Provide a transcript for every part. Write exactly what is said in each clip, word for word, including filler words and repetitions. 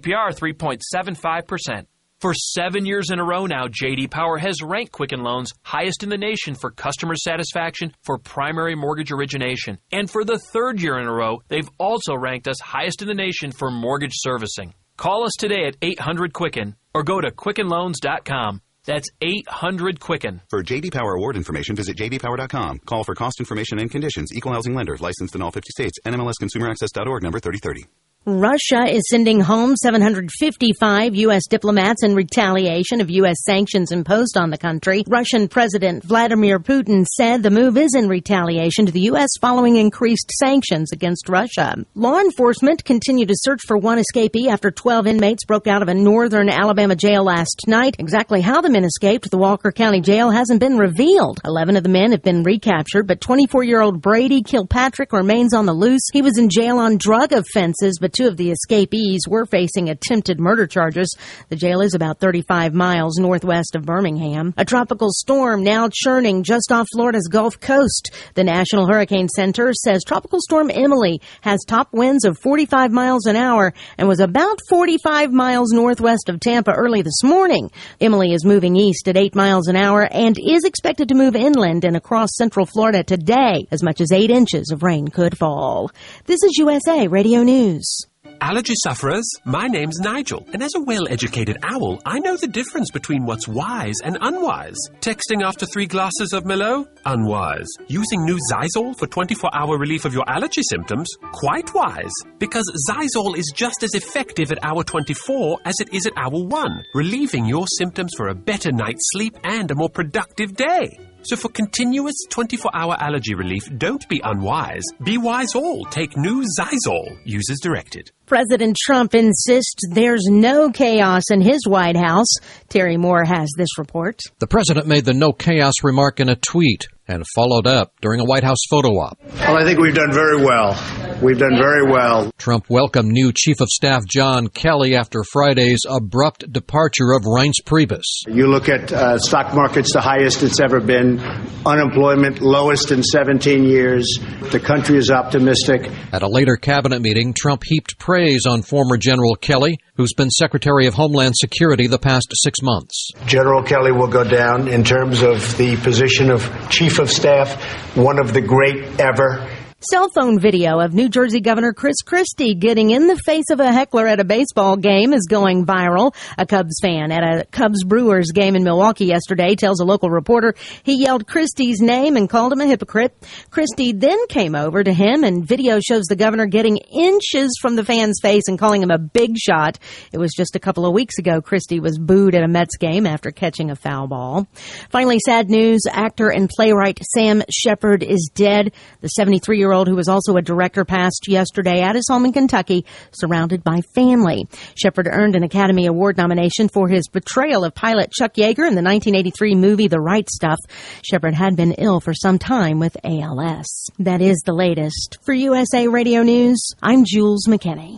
P R three point seven five percent. For seven years in a row now, J D. Power has ranked Quicken Loans highest in the nation for customer satisfaction for primary mortgage origination. And for the third year in a row, they've also ranked us highest in the nation for mortgage servicing. Call us today at eight hundred Quicken or go to quicken loans dot com. That's eight hundred Quicken. For J D. Power award information, visit j d power dot com. Call for cost information and conditions. Equal housing lender. Licensed in all fifty states. N M L S consumer access dot org, number thirty thirty. Russia is sending home seven hundred fifty-five U S diplomats in retaliation of U S sanctions imposed on the country. Russian President Vladimir Putin said the move is in retaliation to the U S following increased sanctions against Russia. Law enforcement continue to search for one escapee after twelve inmates broke out of a northern Alabama jail last night. Exactly how the men escaped the Walker County Jail hasn't been revealed. Eleven of the men have been recaptured, but twenty-four-year-old Brady Kilpatrick remains on the loose. He was in jail on drug offenses, but two of the escapees were facing attempted murder charges. The jail is about thirty-five miles northwest of Birmingham. A tropical storm now churning just off Florida's Gulf Coast. The National Hurricane Center says Tropical Storm Emily has top winds of forty-five miles an hour and was about forty-five miles northwest of Tampa early this morning. Emily is moving east at eight miles an hour and is expected to move inland and across central Florida today. As much as eight inches of rain could fall. This is U S A Radio News. Allergy sufferers, my name's Nigel, and as a well-educated owl, I know the difference between what's wise and unwise. Texting after three glasses of Merlot? Unwise. Using new Zysol for twenty-four hour relief of your allergy symptoms? Quite wise. Because Zysol is just as effective at hour twenty-four as it is at hour one, relieving your symptoms for a better night's sleep and a more productive day. So for continuous twenty-four hour allergy relief, don't be unwise. Be wise all. Take new Zysol. Use as directed. President Trump insists there's no chaos in his White House. Terry Moore has this report. The president made the no chaos remark in a tweet and followed up during a White House photo op. Well, I think we've done very well. We've done very well. Trump welcomed new Chief of Staff John Kelly after Friday's abrupt departure of Reince Priebus. You look at uh, stock markets, the highest it's ever been. Unemployment, lowest in seventeen years. The country is optimistic. At a later cabinet meeting, Trump heaped praise on former General Kelly, who's been Secretary of Homeland Security the past six months. General Kelly will go down in terms of the position of Chief of Staff, one of the great ever. Cell phone video of New Jersey Governor Chris Christie getting in the face of a heckler at a baseball game is going viral. A Cubs fan at a Cubs-Brewers game in Milwaukee yesterday tells a local reporter he yelled Christie's name and called him a hypocrite. Christie then came over to him, and video shows the governor getting inches from the fan's face and calling him a big shot. It was just a couple of weeks ago Christie was booed at a Mets game after catching a foul ball. Finally, sad news. Actor and playwright Sam Shepard is dead. The seventy-three-year-old who was also a director passed yesterday at his home in Kentucky, surrounded by family. Shepard earned an Academy Award nomination for his portrayal of pilot Chuck Yeager in the nineteen eighty-three movie The Right Stuff. Shepard had been ill for some time with A L S. That is the latest. For U S A Radio News, I'm Jules McKinney.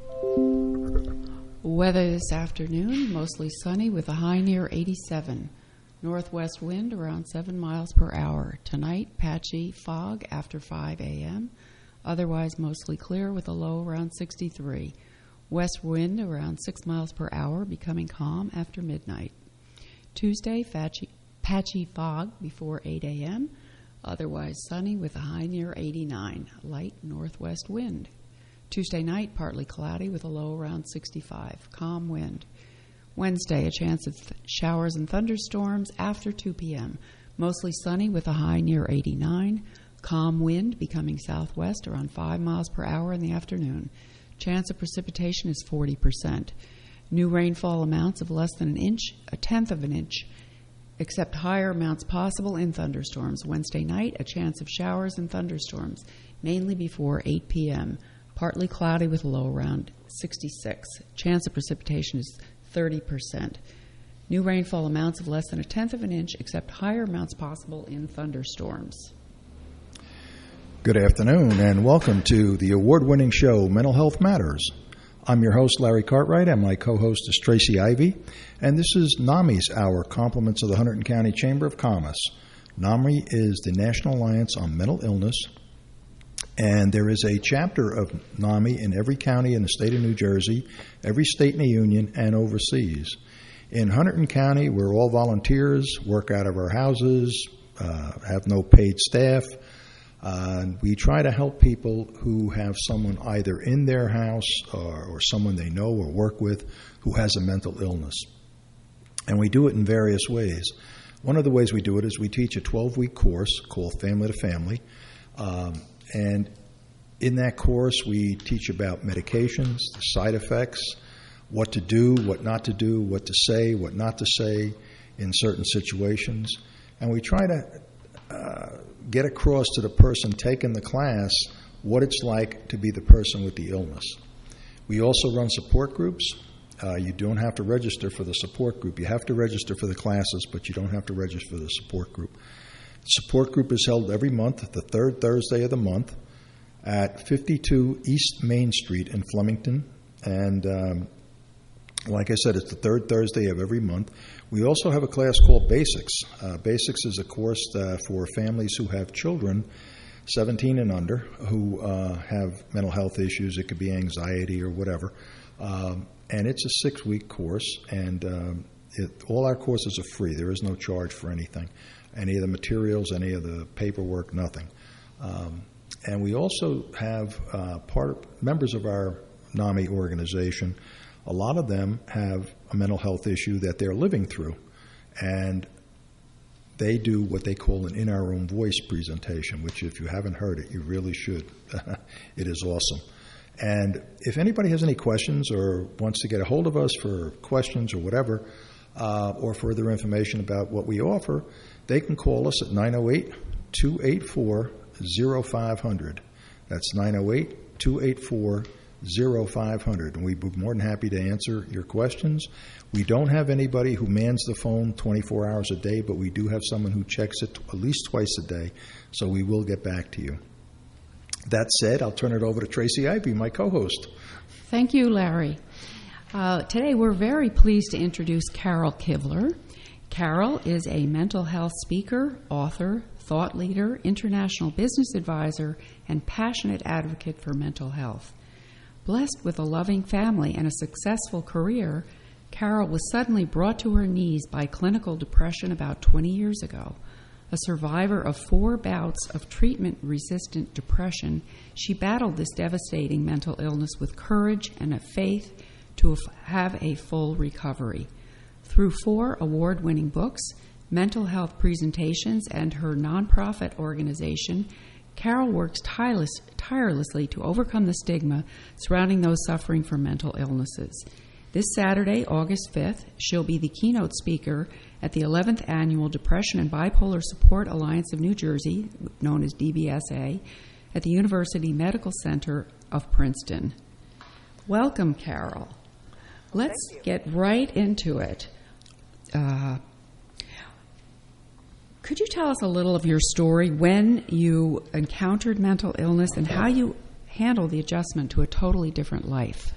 Weather this afternoon, mostly sunny with a high near eighty-seven. Northwest wind around seven miles per hour. Tonight, patchy fog after five a.m. Otherwise, mostly clear with a low around sixty-three. West wind around six miles per hour, becoming calm after midnight. Tuesday, patchy, patchy fog before eight a.m. Otherwise, sunny with a high near eighty-nine. Light northwest wind. Tuesday night, partly cloudy with a low around sixty-five. Calm wind. Wednesday, a chance of th- showers and thunderstorms after two p.m. Mostly sunny with a high near eighty-nine. Calm wind becoming southwest around five miles per hour in the afternoon. Chance of precipitation is forty percent. New rainfall amounts of less than an inch, a tenth of an inch, except higher amounts possible in thunderstorms. Wednesday night, a chance of showers and thunderstorms, mainly before eight p.m. Partly cloudy with a low around sixty-six. Chance of precipitation is thirty percent. New rainfall amounts of less than a tenth of an inch, except higher amounts possible in thunderstorms. Good afternoon, and welcome to the award-winning show, Mental Health Matters. I'm your host, Larry Cartwright, and my co-host is Tracy Ivy, and this is NAMI's Hour, compliments of the Hunterdon County Chamber of Commerce. NAMI is the National Alliance on Mental Illness And there is a chapter of NAMI in every county in the state of New Jersey, every state in the union, and overseas. In Hunterdon County, we're all volunteers, work out of our houses, uh, have no paid staff. Uh, we try to help people who have someone either in their house or, or someone they know or work with who has a mental illness. And we do it in various ways. One of the ways we do it is we teach a twelve-week course called Family to Family. Um, and in that course, we teach about medications, the side effects, what to do, what not to do, what to say, what not to say in certain situations. And we try to uh, get across to the person taking the class what it's like to be the person with the illness. We also run support groups. Uh, you don't have to register for the support group. You have to register for the classes, but you don't have to register for the support group. The support group is held every month, the third Thursday of the month, at fifty-two East Main Street in Flemington. And um, like I said, it's the third Thursday of every month. We also have a class called Basics. Uh, Basics is a course uh, for families who have children seventeen and under who uh, have mental health issues. It could be anxiety or whatever. Um, and it's a six-week course, and um, it, all our courses are free. There is no charge for anything, any of the materials, any of the paperwork, nothing. Um, and we also have uh, part members of our NAMI organization. A lot of them have a mental health issue that they're living through, and they do what they call an In Our Own Voice presentation, which if you haven't heard it, you really should. It is awesome. And if anybody has any questions or wants to get a hold of us for questions or whatever, uh, or further information about what we offer, they can call us at nine oh eight, two eight four, oh five hundred. That's nine oh eight, two eight four, oh five hundred. And we'd be more than happy to answer your questions. We don't have anybody who mans the phone twenty-four hours a day, but we do have someone who checks it at least twice a day, so we will get back to you. That said, I'll turn it over to Tracy Ivy, my co-host. Thank you, Larry. Uh, today we're very pleased to introduce Carol Kivler. Carol is a mental health speaker, author, thought leader, international business advisor, and passionate advocate for mental health. Blessed with a loving family and a successful career, Carol was suddenly brought to her knees by clinical depression about twenty years ago. A survivor of four bouts of treatment-resistant depression, she battled this devastating mental illness with courage and a faith to have a full recovery. Through four award-winning books, mental health presentations, and her nonprofit organization, Carol works tireless, tirelessly to overcome the stigma surrounding those suffering from mental illnesses. This Saturday, August fifth, she'll be the keynote speaker at the eleventh Annual Depression and Bipolar Support Alliance of New Jersey, known as D B S A, at the University Medical Center of Princeton. Welcome, Carol. Let's get right into it. Uh, could you tell us a little of your story, when you encountered mental illness and how you handled the adjustment to a totally different life?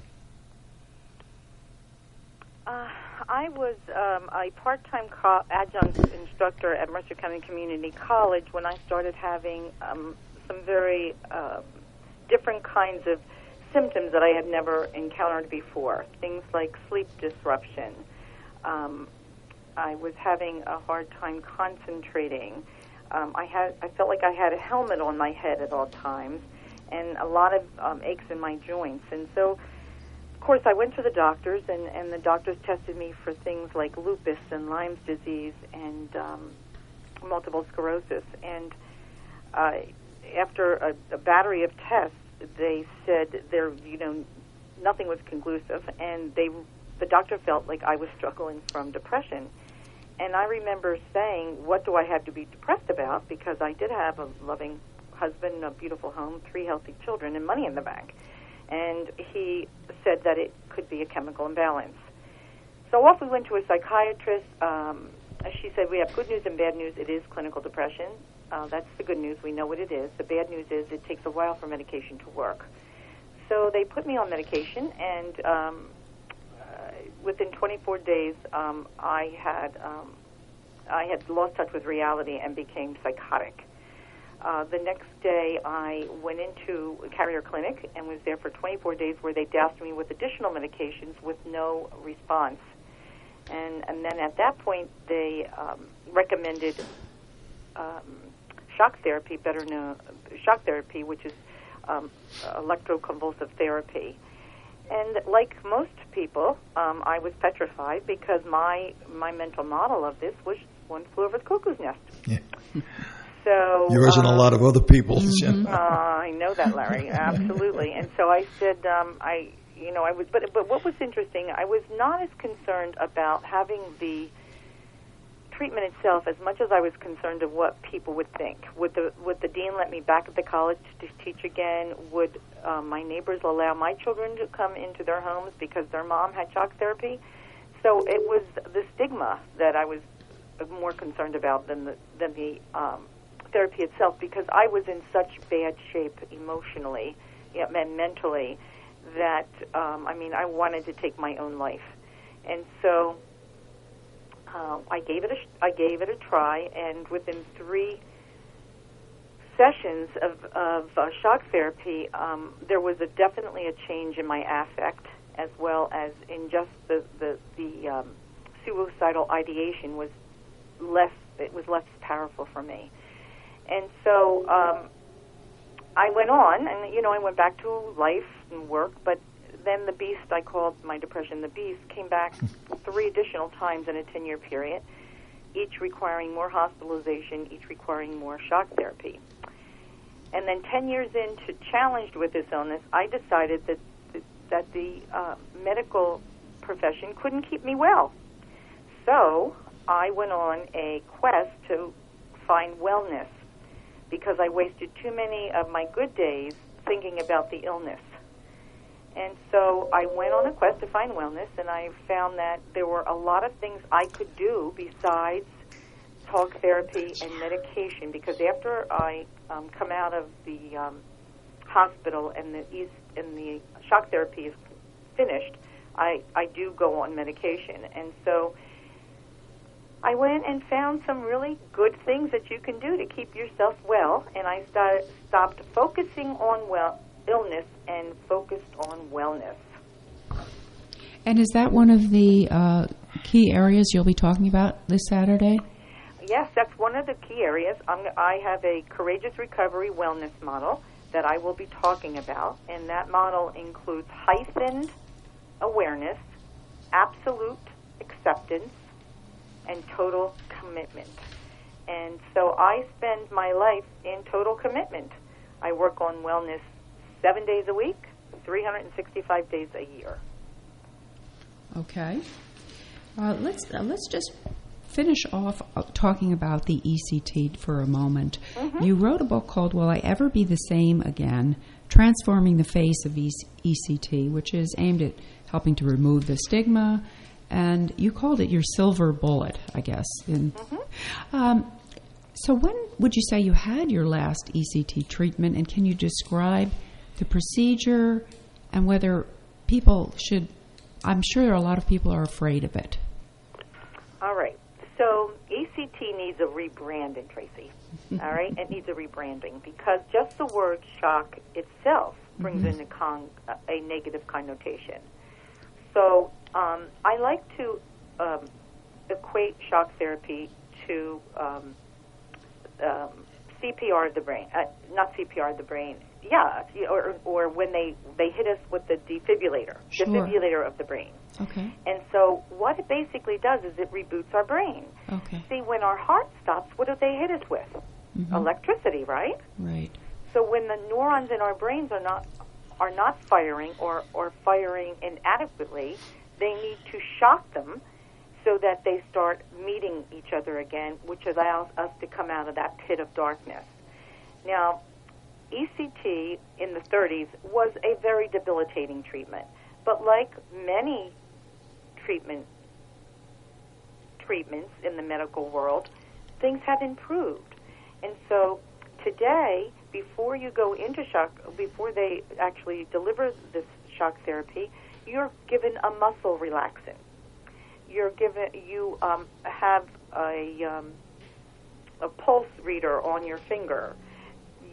I was um, a part-time co- adjunct instructor at Mercer County Community College when I started having um, some very uh, different kinds of symptoms that I had never encountered before. Things like sleep disruption. Um, I was having a hard time concentrating. Um, I had I felt like I had a helmet on my head at all times, and a lot of um, aches in my joints. And so, of course, I went to the doctors, and, and the doctors tested me for things like lupus and Lyme's disease and um, multiple sclerosis. And uh, after a, a battery of tests, they said there, you know, nothing was conclusive, and they, the doctor felt like I was struggling from depression. And I remember saying, what do I have to be depressed about? Because I did have a loving husband, a beautiful home, three healthy children, and money in the bank. And he said that it could be a chemical imbalance. So off we went to a psychiatrist. Um, she said, we have good news and bad news. It is clinical depression. Uh, that's the good news. We know what it is. The bad news is it takes a while for medication to work. So they put me on medication, and um, uh, within twenty-four days, um, I had um, I had lost touch with reality and became psychotic. Uh, the next day, I went into a carrier clinic and was there for twenty-four days where they doused me with additional medications with no response. And, and then at that point, they um, recommended um, shock therapy, better known shock therapy, which is um, electroconvulsive therapy. And like most people, um, I was petrified because my my mental model of this was one flew over the cuckoo's nest. Yeah. So yours um, and a lot of other people's. Mm-hmm. uh, I know that, Larry. Absolutely. And so I said, um, I, you know, I was, but but what was interesting, I was not as concerned about having the treatment itself as much as I was concerned of what people would think. Would the would the dean let me back at the college to teach again? Would um, my neighbors allow my children to come into their homes because their mom had shock therapy? So it was the stigma that I was more concerned about than the than the um, therapy itself, because I was in such bad shape emotionally and mentally that um, I mean I wanted to take my own life, and so. Uh, I gave it a I gave it a try, and within three sessions of, of uh, shock therapy, um, there was a, definitely a change in my affect, as well as in just the the, the um, suicidal ideation was less. It was less powerful for me, and so um, I went on, and you know I went back to life and work, but. Then the beast, I called my depression the beast, came back three additional times in a ten-year period, each requiring more hospitalization, each requiring more shock therapy. And then ten years into challenged with this illness, I decided that that the uh, medical profession couldn't keep me well. So I went on a quest to find wellness because I wasted too many of my good days thinking about the illness. And so I went on a quest to find wellness, and I found that there were a lot of things I could do besides talk therapy and medication, because after I um, come out of the um, hospital and the east, and the shock therapy is finished, I, I do go on medication. And so I went and found some really good things that you can do to keep yourself well, and I started, stopped focusing on well illness and focused on wellness. And is that one of the uh, key areas you'll be talking about this Saturday? Yes, that's one of the key areas. I'm, I have a Courageous Recovery Wellness model that I will be talking about, and that model includes heightened awareness, absolute acceptance, and total commitment. And so I spend my life in total commitment. I work on wellness seven days a week, three hundred sixty-five days a year. Okay. Uh, let's uh, let's just finish off uh, talking about the E C T for a moment. Mm-hmm. You wrote a book called Will I Ever Be the Same Again? Transforming the Face of E C T, which is aimed at helping to remove the stigma, and you called it your silver bullet, I guess. In, mm-hmm. um, so when would you say you had your last E C T treatment, and can you describe the procedure and whether people should, I'm sure a lot of people are afraid of it. All right. So E C T needs a rebranding, Tracy. All right? It needs a rebranding because just the word shock itself brings mm-hmm. in a, con- a negative connotation. So um, I like to um, equate shock therapy to um, um, C P R of the brain, uh, not C P R of the brain, yeah, or, or when they, they hit us with the defibrillator, sure. defibrillator of the brain. Okay. And so what it basically does is it reboots our brain. Okay. See, when our heart stops, what do they hit us with? Mm-hmm. Electricity, right? Right. So when the neurons in our brains are not are not firing or, or firing inadequately, they need to shock them so that they start meeting each other again, which allows us to come out of that pit of darkness. Now, E C T in the thirties was a very debilitating treatment, but like many treatment treatments in the medical world, things have improved. And so today, before you go into shock, before they actually deliver this shock therapy, you're given a muscle relaxant. You're given, you um, have a, um, a pulse reader on your finger.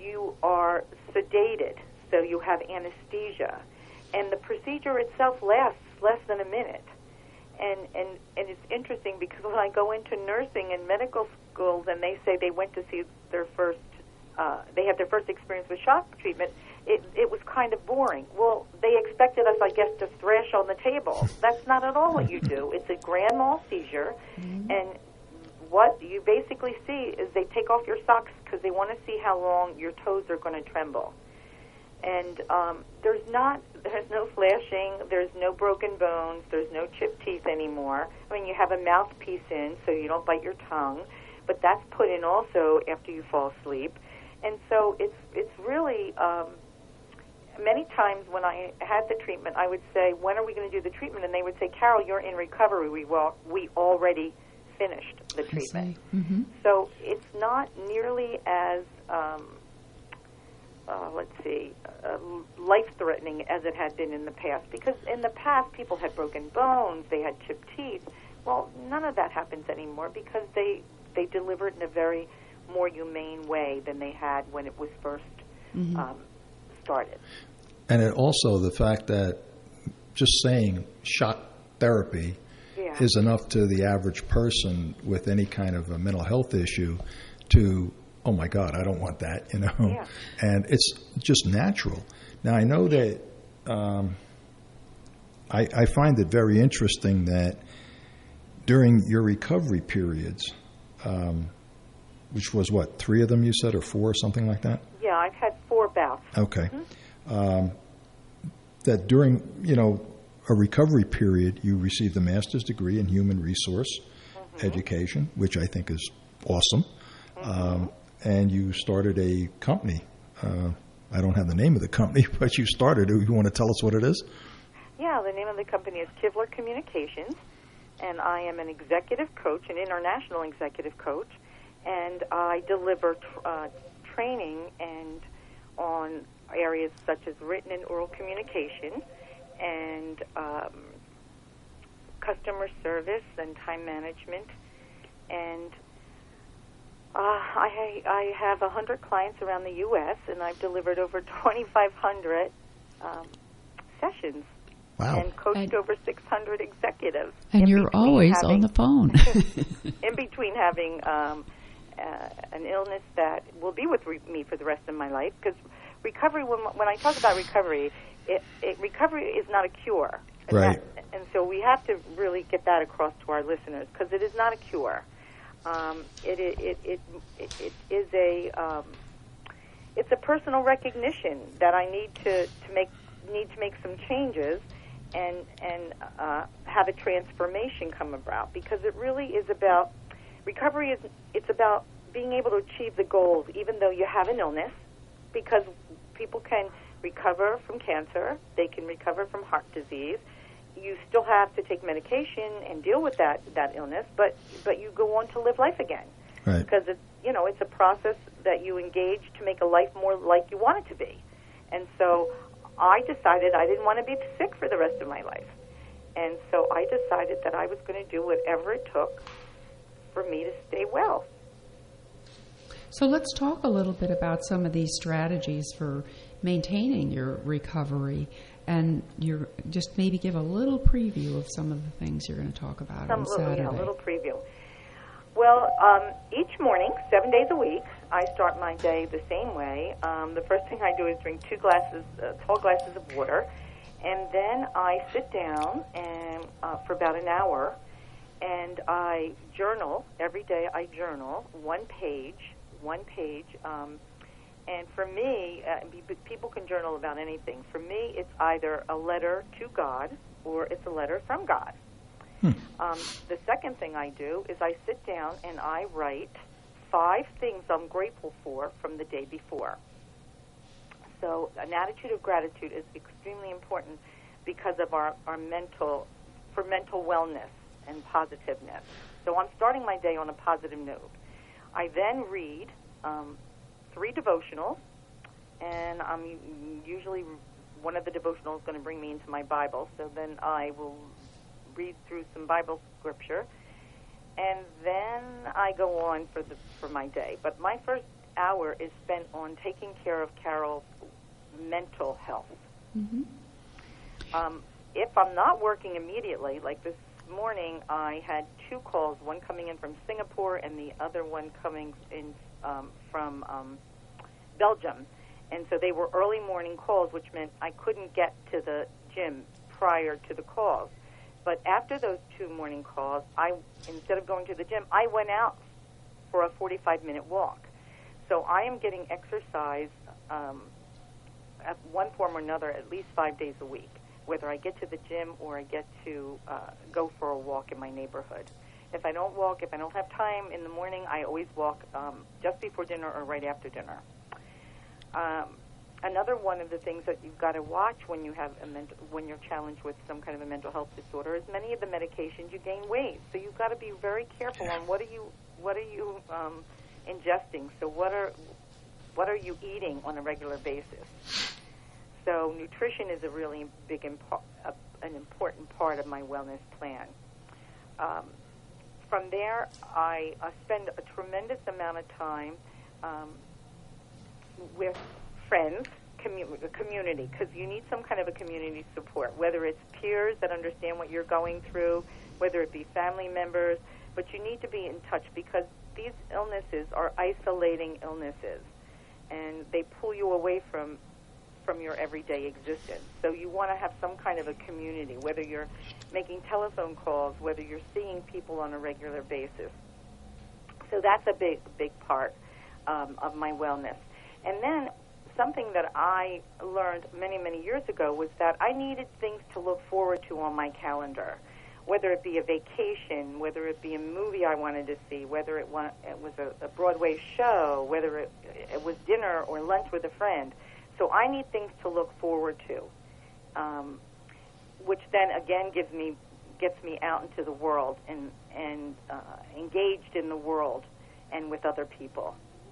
you are sedated, so you have anesthesia. And the procedure itself lasts less than a minute. And, and, and it's interesting because when I go into nursing and medical school, then they say they went to see their first, uh, they had their first experience with shock treatment. It, it was kind of boring. Well, they expected us, I guess, to thrash on the table. That's not at all what you do. It's a grand mal seizure, mm-hmm. and what you basically see is they take off your socks because they want to see how long your toes are going to tremble. And um, there's not, there's no flashing, there's no broken bones, there's no chipped teeth anymore. I mean, you have a mouthpiece in so you don't bite your tongue, but that's put in also after you fall asleep. And so it's it's really, um, many times when I had the treatment, I would say, when are we going to do the treatment? And they would say, Carol, you're in recovery. We, well, we already finished the treatment. Mm-hmm. So it's not nearly as... Um, Uh, let's see, uh, life-threatening as it had been in the past. Because in the past, people had broken bones, they had chipped teeth. Well, none of that happens anymore because they they deliver it in a very more humane way than they had when it was first mm-hmm. um, started. And it also the fact that just saying shock therapy yeah. is enough to the average person with any kind of a mental health issue to, oh my God, I don't want that, you know. Yeah. And it's just natural. Now I know that um, I, I find it very interesting that during your recovery periods, um, which was what, three of them you said, or four, or something like that? Yeah, I've had four bouts. Okay. Mm-hmm. Um, that during, you know, a recovery period, you received a master's degree in human resource mm-hmm. education, which I think is awesome. Mm-hmm. Um, and you started a company. Uh, I don't have the name of the company, but you started it. You want to tell us what it is? Yeah, the name of the company is Kivler Communications, and I am an executive coach, an international executive coach, and I deliver uh, training and on areas such as written and oral communication and um, customer service and time management. And uh, I, I have one hundred clients around the U S, and I've delivered over twenty-five hundred um, sessions. Wow. And coached and, over six hundred executives. And you're always having, on the phone. in between having um, uh, an illness that will be with re- me for the rest of my life, because recovery, when, when I talk about recovery, it, it, recovery is not a cure. And right. That, and so we have to really get that across to our listeners, because it is not a cure. Um, it, it, it, it, it, it is a um, it's a personal recognition that I need to, to make need to make some changes and and uh, have a transformation come about, because it really is about recovery. Is it's about being able to achieve the goals even though you have an illness, because people can recover from cancer, they can recover from heart disease. You still have to take medication and deal with that, that illness, but but you go on to live life again. Right. Because it's you know it's a process that you engage to make a life more like you want it to be. And so I decided I didn't want to be sick for the rest of my life. And so I decided that I was going to do whatever it took for me to stay well. So let's talk a little bit about some of these strategies for maintaining your recovery, and you're just maybe give a little preview of some of the things you're going to talk about some on little, Saturday. Yeah, a little preview. Well, um, each morning, seven days a week, I start my day the same way. Um, the first thing I do is drink two glasses, uh, tall glasses of water, and then I sit down and uh, for about an hour, and I journal. Every day I journal one page, one page. Um, and for me, uh, people can journal about anything. For me, it's either a letter to God or it's a letter from God. Hmm. Um, the second thing I do is I sit down and I write five things I'm grateful for from the day before. So an attitude of gratitude is extremely important because of our, our mental, for mental wellness and positiveness. So I'm starting my day on a positive note. I then read um, three devotionals, and I'm usually one of the devotionals is going to bring me into my Bible, so then I will read through some Bible scripture, and then I go on for the for my day. But my first hour is spent on taking care of Carol's mental health. Mm-hmm. Um, if I'm not working immediately, like this morning, I had two calls, one coming in from Singapore and the other one coming in um, from um, Belgium. And so they were early morning calls, which meant I couldn't get to the gym prior to the calls. But after those two morning calls, I instead of going to the gym, I went out for a forty-five minute walk. So I am getting exercise um, at one form or another at least five days a week, whether I get to the gym or I get to uh, go for a walk in my neighborhood. If I don't walk, if I don't have time in the morning, I always walk um, just before dinner or right after dinner. Um, another one of the things that you've got to watch when you have a mental, when you're challenged with some kind of a mental health disorder is many of the medications you gain weight. So you've got to be very careful on what are you what are you um, ingesting. So what are what are you eating on a regular basis? So nutrition is a really big impo- uh, an important part of my wellness plan. Um, from there, I uh, spend a tremendous amount of time um, with friends, commu- community, because you need some kind of a community support, whether it's peers that understand what you're going through, whether it be family members, but you need to be in touch because these illnesses are isolating illnesses, and they pull you away from from your everyday existence. So you want to have some kind of a community, whether you're making telephone calls, whether you're seeing people on a regular basis. So that's a big, big part um, of my wellness. And then something that I learned many, many years ago was that I needed things to look forward to on my calendar, whether it be a vacation, whether it be a movie I wanted to see, whether it, wa- it was a, a Broadway show, whether it, it was dinner or lunch with a friend. So I need things to look forward to, um, which then again gives me gets me out into the world and and uh, engaged in the world and with other people.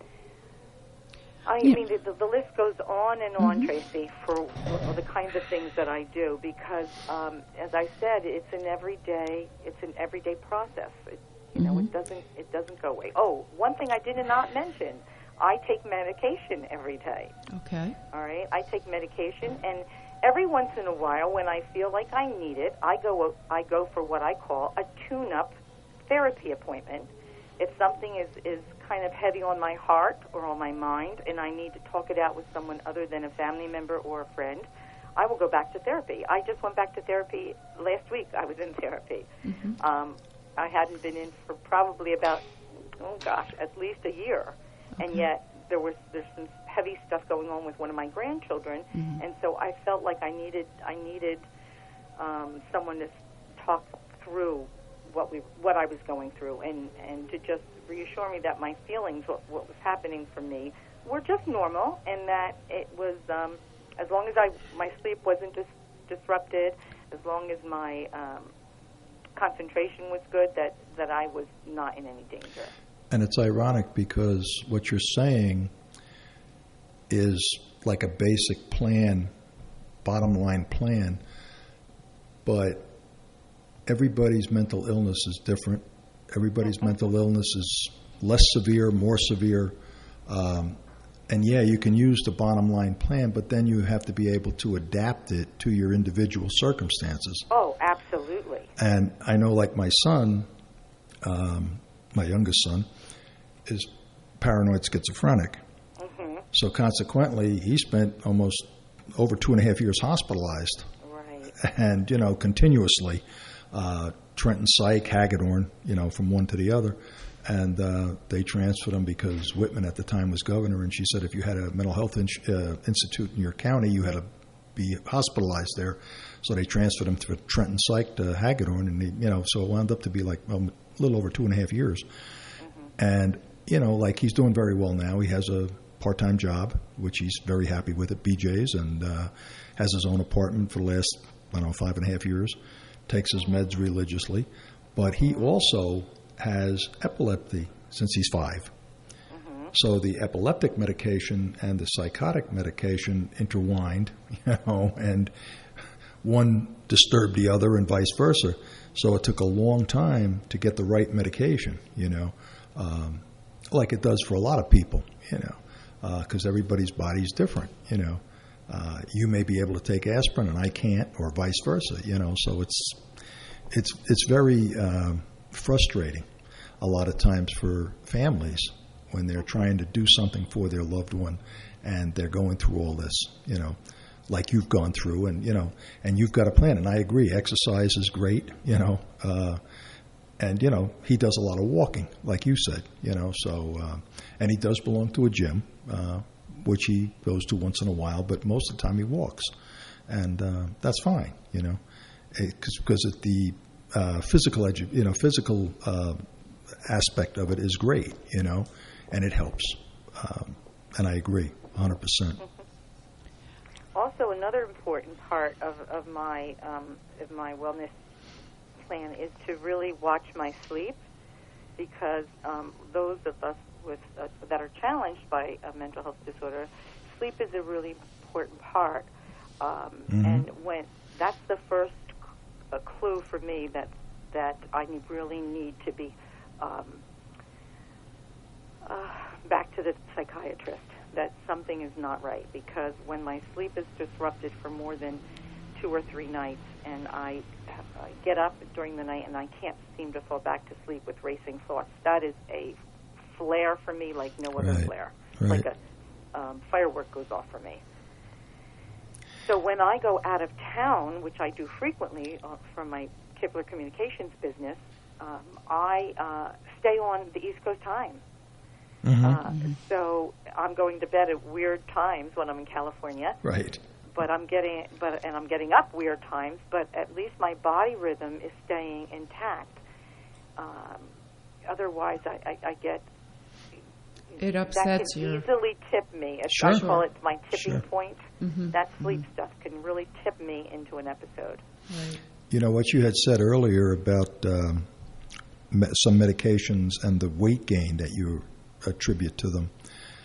I Yeah. mean, the, the list goes on and on, Mm-hmm. Tracy, for, for the kinds of things that I do because, um, as I said, it's an everyday it's an everyday process. It, you know, Mm-hmm. it doesn't it doesn't go away. Oh, one thing I did not mention. I take medication every day. Okay. All right? I take medication, and every once in a while, when I feel like I need it, I go I go for what I call a tune-up therapy appointment. If something is, is kind of heavy on my heart or on my mind, and I need to talk it out with someone other than a family member or a friend, I will go back to therapy. I just went back to therapy last week. I was in therapy. Mm-hmm. Um, I hadn't been in for probably about, oh gosh, at least a year. Okay. And yet there was there's some heavy stuff going on with one of my grandchildren, Mm-hmm. and so I felt like I needed I needed um, someone to talk through what we what I was going through, and, and to just reassure me that my feelings, what, what was happening for me, were just normal, and that it was um, as long as I my sleep wasn't dis- disrupted, as long as my um, concentration was good, that, that I was not in any danger. And it's ironic because what you're saying is like a basic plan, bottom line plan, but everybody's mental illness is different. Everybody's Mm-hmm. mental illness is less severe, more severe. Um, and yeah, you can use the bottom line plan, but then you have to be able to adapt it to your individual circumstances. Oh, absolutely. And I know, like my son, um, my youngest son, is paranoid schizophrenic. Mm-hmm. So consequently, he spent almost over two and a half years hospitalized. Right. And, you know, continuously. Uh, Trenton Psych, Hagedorn, you know, from one to the other. And uh, they transferred him because Whitman at the time was governor, and she said if you had a mental health in, uh, institute in your county, you had to be hospitalized there. So they transferred him to Trenton Psych to Hagedorn, and, he, you know, so it wound up to be like well, a little over two and a half years. Mm-hmm. And, you know, like he's doing very well now. He has a part-time job, which he's very happy with at B J's, and uh, has his own apartment for the last, I don't know, five and a half years. Takes his meds religiously. But he also has epilepsy since he's five. Mm-hmm. So the epileptic medication and the psychotic medication intertwined, you know, and one disturbed the other and vice versa. So it took a long time to get the right medication, you know. Um, like it does for a lot of people, you know, because uh, everybody's body's different, you know. Uh, you may be able to take aspirin and I can't, or vice versa, you know. So it's it's it's very uh, frustrating a lot of times for families when they're trying to do something for their loved one and they're going through all this, you know, like you've gone through, and you know, and you've got a plan. And I agree, exercise is great, you know. Uh, And, you know, he does a lot of walking, like you said, you know, so, uh, and he does belong to a gym, uh, which he goes to once in a while, but most of the time he walks. And uh, that's fine, you know, because of the uh, physical, edu- you know, physical uh, aspect of it is great, you know, and it helps. Um, and I agree, one hundred percent. Also, another important part of, of my um, of my wellness plan is to really watch my sleep, because um, those of us with uh, that are challenged by a mental health disorder, sleep is a really important part. Um, mm-hmm. And when that's the first a clue for me that that I really need to be um, uh, back to the psychiatrist, that something is not right, because when my sleep is disrupted for more than two or three nights, and I, I get up during the night and I can't seem to fall back to sleep with racing thoughts, that is a flare for me like no other right. flare. Right. Like a um, firework goes off for me. So when I go out of town, which I do frequently uh, from my Kipler Communications business, um, I uh, stay on the East Coast time. Mm-hmm. Uh, so I'm going to bed at weird times when I'm in California. Right. But I'm getting, but and I'm getting up weird times. But at least my body rhythm is staying intact. Um, otherwise, I, I, I get it upsets that can you. easily tip me. As Sure. I call it, my tipping Sure. point. Mm-hmm. That sleep mm-hmm. stuff can really tip me into an episode. Right. You know, what you had said earlier about um, me- some medications and the weight gain that you attribute to them.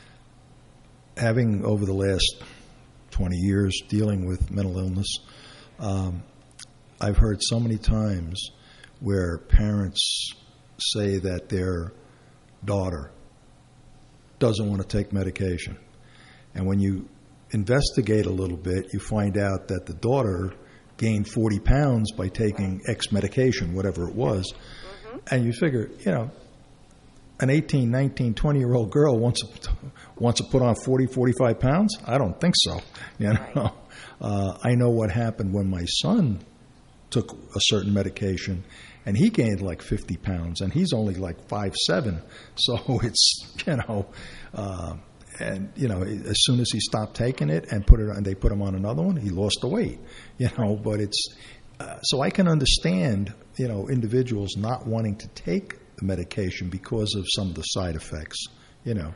Having, over the last twenty years, dealing with mental illness, um, I've heard so many times where parents say that their daughter doesn't want to take medication. And when you investigate a little bit, you find out that the daughter gained forty pounds by taking X medication, whatever it was. Mm-hmm. And you figure, you know, an eighteen, nineteen, twenty-year-old girl wants to, wants to put on forty, forty-five pounds? I don't think so. You know, right. uh, I know what happened when my son took a certain medication, and he gained like fifty pounds, and he's only like five seven. So it's, you know, uh, and, you know, as soon as he stopped taking it and put it, and they put him on another one, he lost the weight, you know, but it's, uh, so I can understand, you know, individuals not wanting to take the medication because of some of the side effects, you know.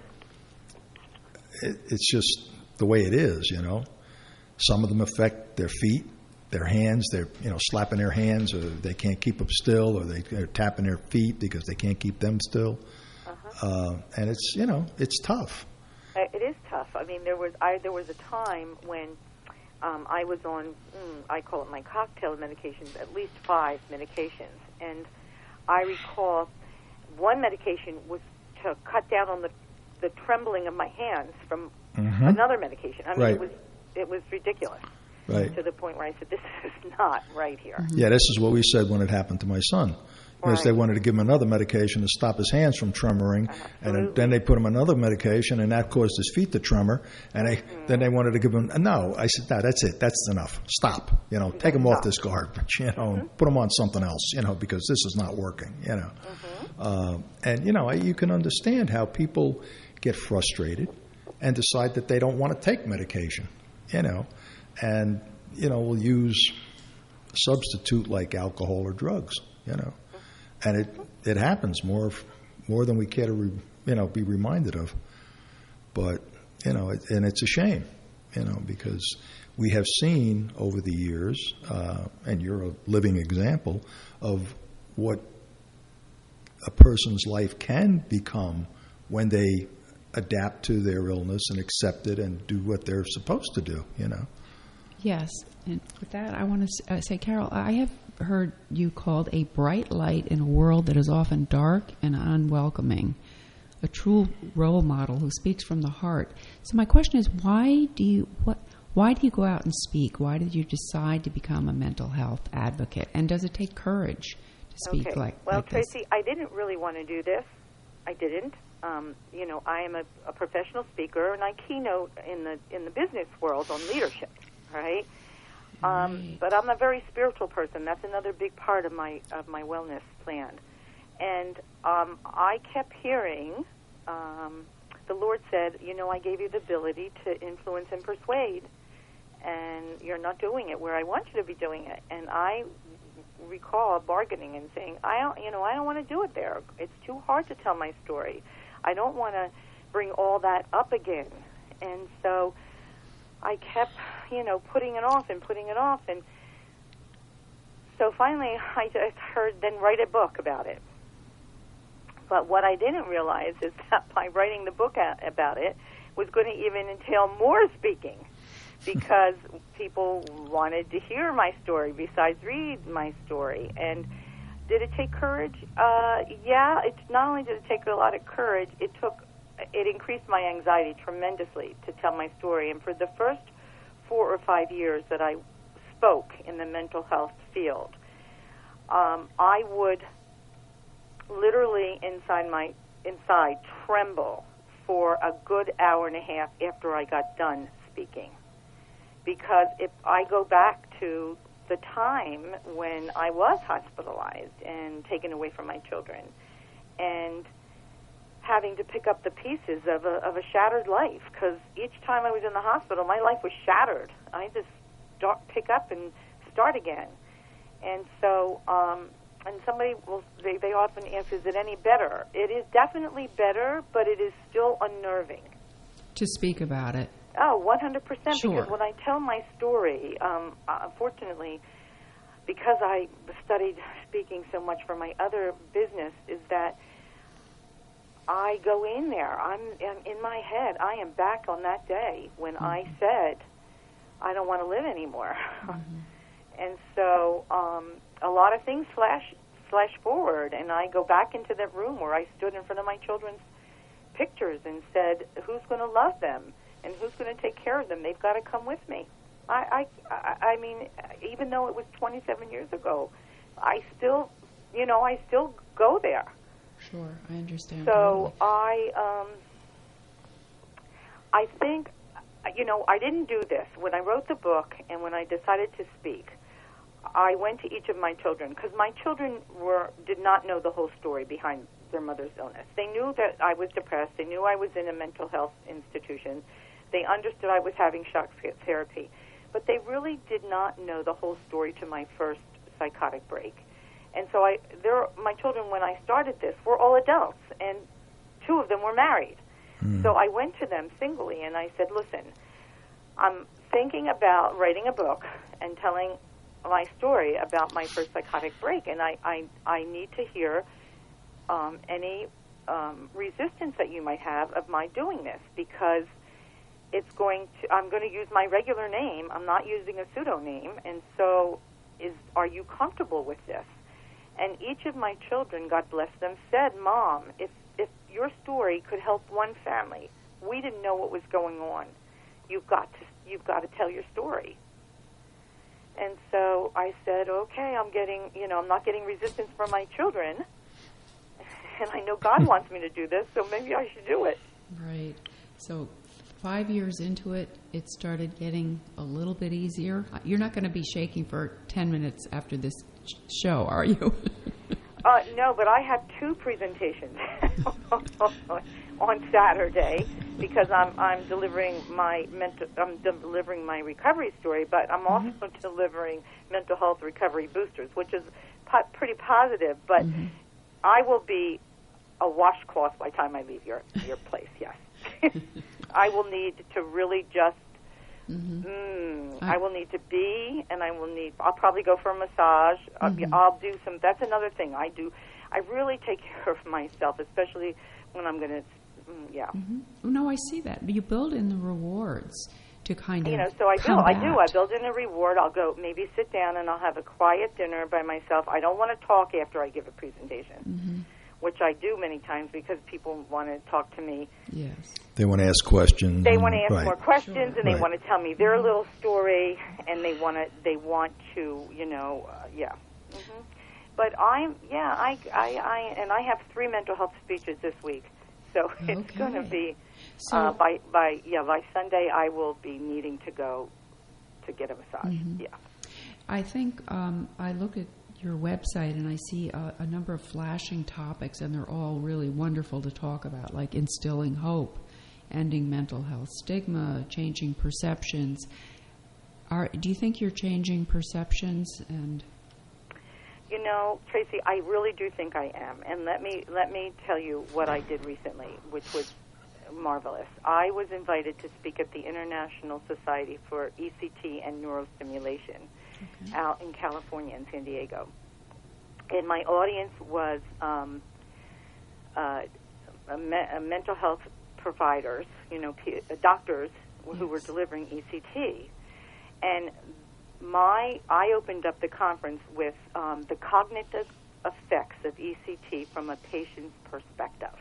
It, it's just the way it is, you know. Some of them affect their feet, their hands, they're, you know, slapping their hands, or they can't keep them still, or they, they're tapping their feet because they can't keep them still. Uh-huh. Uh, and it's, you know, it's tough. It is tough. I mean, there was I there was a time when um, I was on, mm, I call it my cocktail of medications, at least five medications. And I recall one medication was to cut down on the, the trembling of my hands from mm-hmm. another medication. I mean, right. it was it was ridiculous. Right. To the point where I said, this is not right here. Mm-hmm. Yeah, this is what we said when it happened to my son. Because right. they wanted to give him another medication to stop his hands from tremoring, uh-huh. and then they put him another medication, and that caused his feet to tremor. And they, mm-hmm. then they wanted to give him no. I said, no, that's it. That's enough. Stop. You know, take him off this garbage. You know, mm-hmm. and put him on something else. You know, because this is not working. You know, mm-hmm. uh, and you know, you can understand how people get frustrated and decide that they don't want to take medication. You know, and you know, will use a substitute like alcohol or drugs. You know. And it, it happens more more than we care to re, you know be reminded of, but you know it, and it's a shame, you know, because we have seen over the years, uh, and you're a living example of what a person's life can become when they adapt to their illness and accept it and do what they're supposed to do, you know. Yes, and with that, I want to say, Carol, I have heard you called a bright light in a world that is often dark and unwelcoming. a true role model who speaks from the heart. So my question is, why do you what? Why do you go out and speak? Why did you decide to become a mental health advocate? And does it take courage to speak okay. like, well, like this? Tracy, I didn't really want to do this. I didn't. Um, you know, I am a, a professional speaker, and I keynote in the in the business world on leadership, right? Um, right. But I'm a very spiritual person. That's another big part of my of my wellness plan. And um, I kept hearing um, the Lord said, you know, I gave you the ability to influence and persuade, and you're not doing it where I want you to be doing it. And I recall bargaining and saying, I don't, you know, I don't want to do it there. It's too hard to tell my story. I don't want to bring all that up again. And so I kept, you know, putting it off and putting it off. And so finally I just heard, then write a book about it. But what I didn't realize is that by writing the book about it was going to even entail more speaking, because people wanted to hear my story besides read my story. And did it take courage? Uh, yeah, it's not only did it take a lot of courage, it took, it increased my anxiety tremendously to tell my story. And for the first four or five years that I spoke in the mental health field, um, I would literally inside my inside tremble for a good hour and a half after I got done speaking. Because if I go back to the time when I was hospitalized and taken away from my children and having to pick up the pieces of a, of a shattered life, because each time I was in the hospital, my life was shattered. I just start, pick up and start again. And so, um, and somebody will, they, they often ask, is it any better? It is definitely better, but it is still unnerving. To speak about it. Oh, one hundred percent. Sure. Because when I tell my story, um, unfortunately, because I studied speaking so much for my other business, is that I go in there. I'm, I'm in my head. I am back on that day when mm-hmm. I said, I don't want to live anymore. Mm-hmm. And so um, a lot of things flash flash forward, and I go back into that room where I stood in front of my children's pictures and said, who's going to love them? And who's going to take care of them? They've got to come with me. I, I, I mean, even though it was twenty-seven years ago, I still, you know, I still go there. Sure, I understand. So I, um, I think, you know, I didn't do this. When I wrote the book and when I decided to speak, I went to each of my children, because my children were did not know the whole story behind their mother's illness. They knew that I was depressed. They knew I was in a mental health institution. They understood I was having shock therapy. But they really did not know the whole story to my first psychotic break. And so I, there, my children, when I started this, were all adults, and two of them were married. Mm. So I went to them singly, and I said, listen, I'm thinking about writing a book and telling my story about my first psychotic break, and I, I, I need to hear um, any um, resistance that you might have of my doing this, because it's going to, I'm going to use my regular name. I'm not using a pseudonym, and so is, are you comfortable with this? And each of my children, God bless them, said, Mom, if, if your story could help one family, we didn't know what was going on. You've got to, you've got to tell your story. And so I said, okay, I'm getting, you know, I'm not getting resistance from my children, and I know God wants me to do this, so maybe I should do it. Right. So five years into it, it started getting a little bit easier. You're not going to be shaking for ten minutes after this show, are you? uh, no, but I had two presentations on Saturday, because I'm I'm delivering my mental I'm delivering my recovery story, but I'm also mm-hmm. delivering mental health recovery boosters, which is po- pretty positive. But mm-hmm. I will be a washcloth by the time I leave your your place. Yes. I will need to really just, mm-hmm. mm, I will need to be, and I will need, I'll probably go for a massage. Mm-hmm. I'll, I'll do some, that's another thing I do. I really take care of myself, especially when I'm going to, mm, yeah. Mm-hmm. No, I see that. You build in the rewards to kind of You know, so I do. combat. I do. I build in a reward. I'll go maybe sit down and I'll have a quiet dinner by myself. I don't want to talk after I give a presentation. Mm-hmm. which I do many times because people want to talk to me. Yes. They want to ask questions. They want to ask right. more questions, Sure. and they Right. want to tell me their little story, and they want to they want to you know uh, yeah. Mm-hmm. But I'm yeah I, I I and I have three mental health speeches this week, so it's Okay. going to be So, uh, by by yeah by Sunday I will be needing to go to get a massage. Mhm. Yeah. I think um, I look at your website and I see a, a number of flashing topics, and they're all really wonderful to talk about, like instilling hope, ending mental health stigma, changing perceptions. Are, do you think you're changing perceptions? And You know, Tracy, I really do think I am. And let me let me tell you what I did recently, which was marvelous. I was invited to speak at the International Society for E C T and Neurostimulation okay. out in California, in San Diego. And my audience was um, uh, a me- a mental health providers, you know, p- doctors yes. who were delivering E C T. And my I opened up the conference with um, the cognitive effects of E C T from a patient's perspective.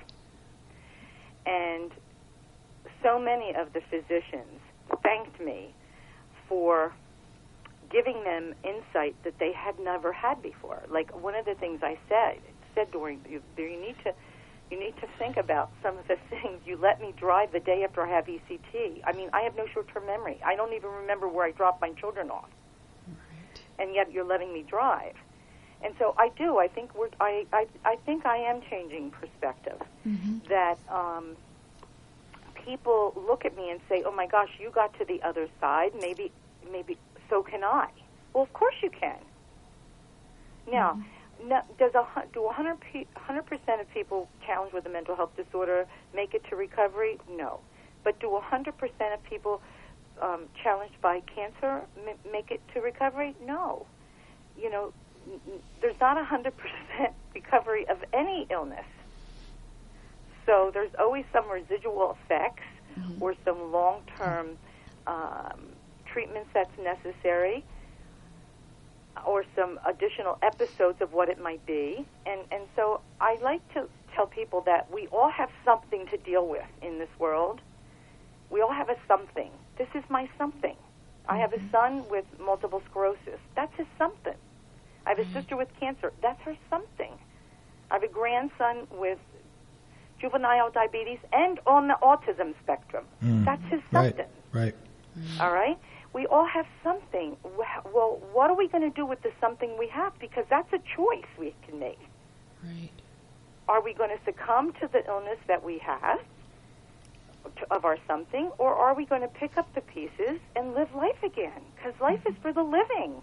And so many of the physicians thanked me for giving them insight that they had never had before. Like one of the things I said said during you, you need to you need to think about some of the things. You let me drive the day after I have E C T. I mean, I have no short-term memory. I don't even remember where I dropped my children off. Right. And yet you're letting me drive. And so I do. I think we're. I. I, I think I am changing perspective. Mm-hmm. That um, people look at me and say, "Oh my gosh, you got to the other side. Maybe, maybe so can I." Well, of course you can. Now, mm-hmm. no, does a do one hundred percent of people challenged with a mental health disorder make it to recovery? No. But do one hundred percent of people um, challenged by cancer m- make it to recovery? No. You know. There's not a hundred percent recovery of any illness. So there's always some residual effects mm-hmm. or some long-term um, treatments that's necessary or some additional episodes of what it might be. And, and so I like to tell people that we all have something to deal with in this world. We all have a something. This is my something. Mm-hmm. I have a son with multiple sclerosis. That's his something. I have a sister with cancer. That's her something. I have a grandson with juvenile diabetes and on the autism spectrum. Mm. That's his something. Right, right. All right? We all have something. Well, what are we going to do with the something we have? Because that's a choice we can make. Right. Are we going to succumb to the illness that we have of our something, or are we going to pick up the pieces and live life again? Because life mm-hmm. is for the living.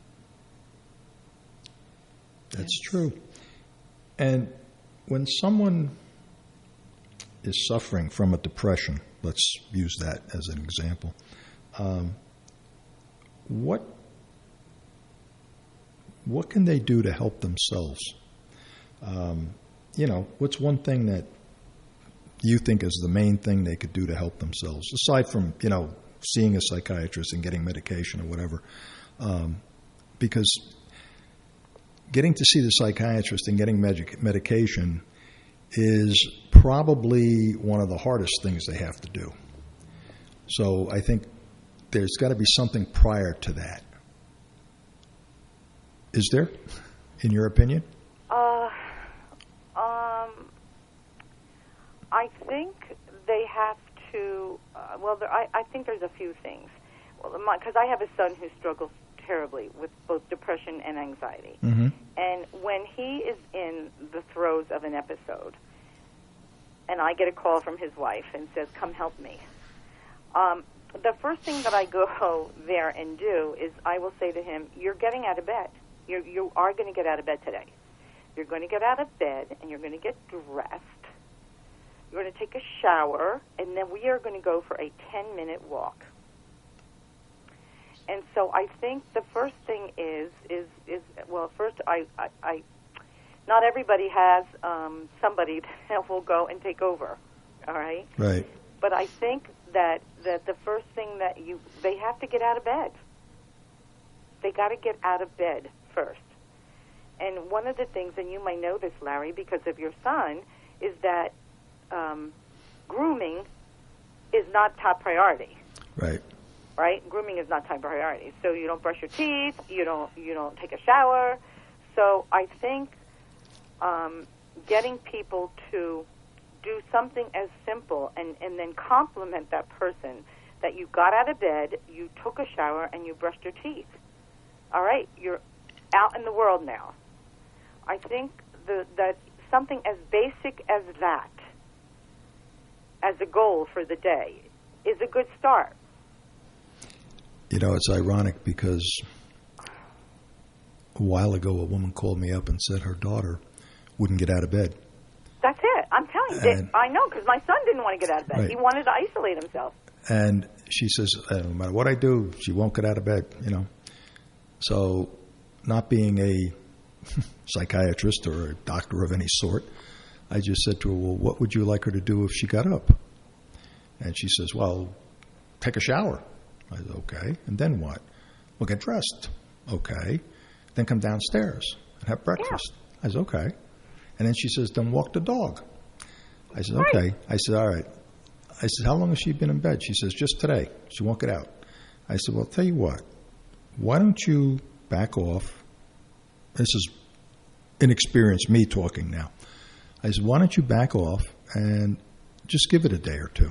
That's true. And when someone is suffering from a depression, let's use that as an example, um, what what can they do to help themselves? Um, you know, what's one thing that you think is the main thing they could do to help themselves, aside from, you know, seeing a psychiatrist and getting medication or whatever? Um, because getting to see the psychiatrist and getting med- medication is probably one of the hardest things they have to do. So I think there's got to be something prior to that. Is there, in your opinion? Uh, um, I think they have to, uh, well, there, I, I think there's a few things. Well, because I have a son who struggles terribly with both depression and anxiety. Mm-hmm. And when he is in the throes of an episode, and I get a call from his wife and says, come help me, um, the first thing that I go there and do is I will say to him, you're getting out of bed. You're, you are going to get out of bed today. You're going to get out of bed, and you're going to get dressed. You're going to take a shower, and then we are going to go for a ten-minute walk. And so I think the first thing is, is, is well, first, I, I, I not everybody has um, somebody that will go and take over, all right? Right. But I think that, that the first thing that you, they have to get out of bed. They got to get out of bed first. And one of the things, and you might know this, Larry, because of your son, is that um, grooming is not top priority. Right. Right? Grooming is not top priority. So you don't brush your teeth, you don't you don't take a shower. So I think um, getting people to do something as simple and, and then compliment that person that you got out of bed, you took a shower, and you brushed your teeth. All right, you're out in the world now. I think the, that something as basic as that, as a goal for the day, is a good start. You know, it's ironic because a while ago a woman called me up and said her daughter wouldn't get out of bed. That's it. I'm telling you. And, I know, because my son didn't want to get out of bed. Right. He wanted to isolate himself. And she says, no matter what I do, she won't get out of bed, you know. So not being a psychiatrist or a doctor of any sort, I just said to her, well, what would you like her to do if she got up? And she says, well, take a shower. I said, okay. And then what? Well, get dressed. Okay. Then come downstairs and have breakfast. Yeah. I said, okay. And then she says, then walk the dog. I said, okay. Right. I said, all right. I said, how long has she been in bed? She says, just today. She won't get out. I said, well, tell you what. Why don't you back off? This is inexperienced me talking now. I said, why don't you back off and just give it a day or two?